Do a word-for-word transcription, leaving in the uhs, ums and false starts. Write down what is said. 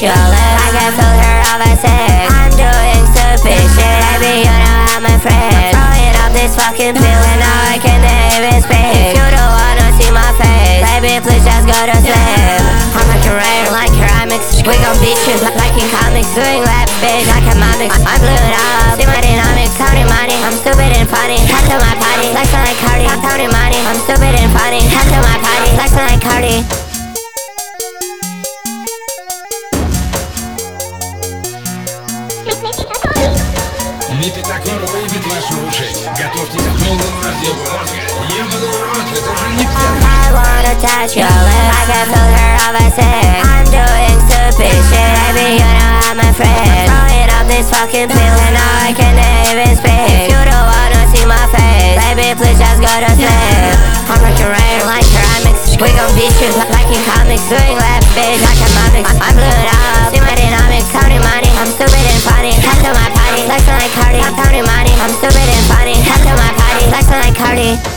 your lips. I can feel her off a six. I'm doing stupid shit. Baby, you know I'm a friend. I'm throwing up this fucking pill and now I can't even speak. If you don't wanna see my face, baby, please just go to sleep. I'm fucking rare like ceramics. We gon' beat you like in comics. Doing rap bitch like a mimic. I'm glued up, see my dynamics. Counting money, I'm stupid and funny. Come to my party, like like Cardi. I'm counting money, I'm stupid and funny. Come to my party, like like Cardi. Лепетакор выбит ваши уши. Готовьтесь к полному разделу мозга. Ебаный рот, это же не I wanna touch your lips. I can feel her off a six. I'm doing stupid shit. Baby, you know I'm a friend. Throwing up this fucking pill and now I can't even speak. If you don't wanna see my face, baby, please just go to sleep. I'm fucking rare like ceramics. We gon' beat you like in comics. Doing rap bitch like a mimic. I'm glued up, see my dynamics. Counting money, I'm stupid and funny. Come to my party, like like Cardi. I'm counting money, I'm stupid and funny. Come to my party, like like Cardi.